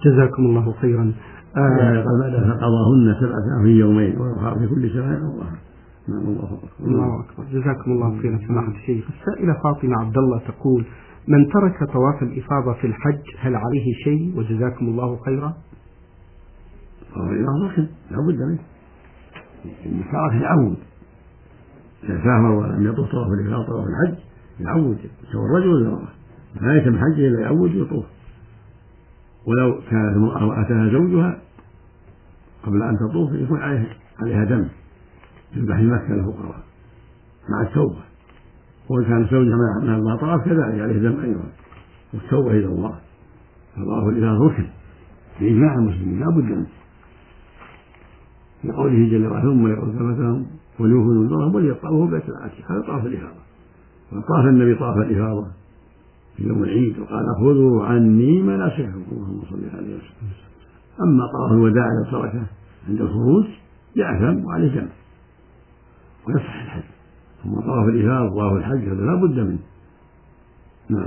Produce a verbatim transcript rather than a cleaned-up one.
جزاكم الله خيرا. آه قضاهن سبعة في يومين ويقع في كل سنة الله. الله الله أكبر. جزاكم الله خيرا سماحة الشيخ. السائلة فاطمة عبد الله تقول: من ترك طواف الإفاضة في الحج هل عليه شيء؟ وجزاكم الله خيرا. طواف الإفاضة ركن لا بد منه، المشاركة يعود، إذا سافر ولم يطوف طواف الإفاضة طواف الحج يعود، سواء الرجل ولا المرأة لا يتم حجه إلا يعود ويطوف. ولو كانت المرأة وأتاها زوجها قبل أن تطوف يكون عليها عليها دم يذبح مكة للفقراء مع التوبة، وإن كان زوجها مع ما طاف كذلك عليه دم أيضا والتوبة إلى الله. فطواف الإفاضة ركن بإجماع المسلمين لا بد منه، لقوله جل وعلا: ثم يقول كفتهم وليوفوا نذورهم وليطوفوا بيت العتيق. هذا طواف الإفاضة. وطاف النبي طواف الإفاضة في يوم العيد وقال: خذوا عني مناسككم. اللهم صل عليه وسلم. أما طواف الوداع لو تركه عند الخروج يأثم وعليه دم ويصح الحج. ثم طواف الإفاضة طواف الحج هذا لا بد منه.